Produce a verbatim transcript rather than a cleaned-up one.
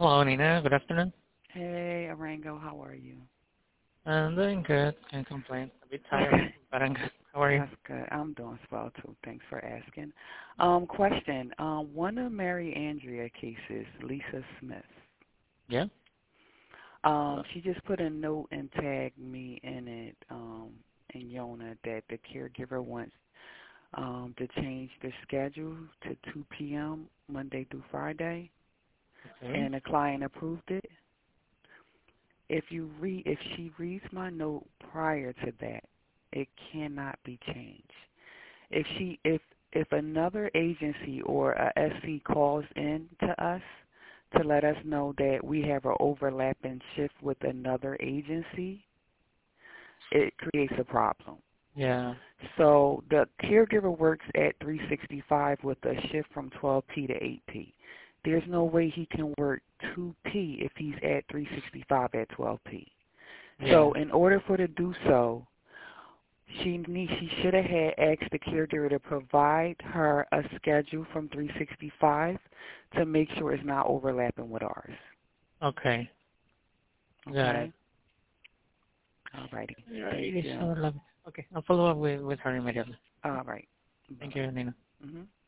Hello, Nina. Good afternoon. Hey, Arango, how are you? I'm doing good. Can't complain. A bit tired, but I'm good. How are you? That's good. I'm doing well too. Thanks for asking. Um, question. Um, one of Mary Andrea cases, Lisa Smith. Yeah? Um, she just put a note and tagged me in it, um, in Yona that the caregiver wants um to change the schedule to two p m Monday through Friday, Okay. and the client approved it. If you read, if she reads my note prior to that, it cannot be changed. If she, if if another agency or a S C calls in to us to let us know that we have an overlapping shift with another agency, it creates a problem. Yeah. So the caregiver works at three sixty-five with a shift from twelve p to eight p. There's no way he can work two p if he's at three sixty-five at twelve p. Yeah. So in order for her to do so, she need, she should have had asked the caregiver to provide her a schedule from three sixty-five to make sure it's not overlapping with ours. Okay. Got it. Okay? All righty. Yeah, Thank it is so you. lovely. Okay. I'll follow up with, with her immediately. All right. Thank Bye-bye. you, Nina. Mm-hmm.